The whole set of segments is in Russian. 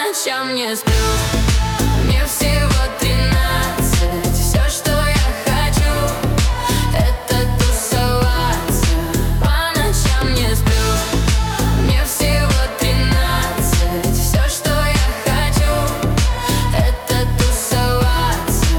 ночам не сплю. Мне всего 13. Все, что я хочу, это тусоваться. По ночам не сплю. Мне всего 13. Все, что я хочу, это тусоваться.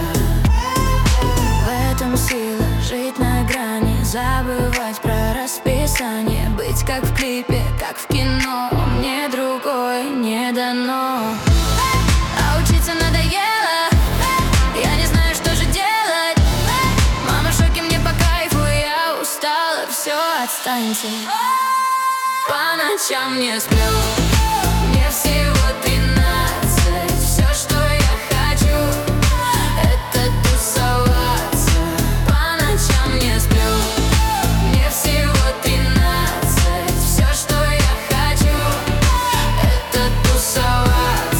В этом сила жить на грани, забывать про расписание, быть как в клипе, как в кино. Мне другое не дано. А учиться надоело, я не знаю, что же делать. Мама в шоке, мне по кайфу, я устала, все, отстаньте. По ночам не сплю. Мне всего 13. Все, что я хочу, это тусоваться. По ночам не сплю. Мне всего 13. Все, что я хочу, это тусоваться.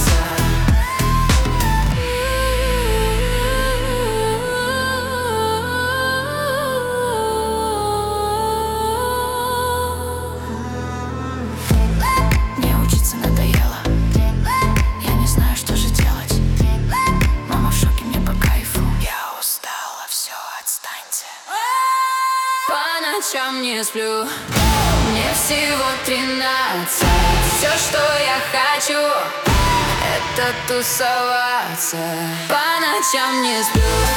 Мне учиться надоело, я не знаю, что же делать. Мама в шоке, мне по кайфу, я устала, все, отстаньте. По ночам не сплю. Мне всего 13. Все, что я хочу, это тусоваться. По ночам не сплю.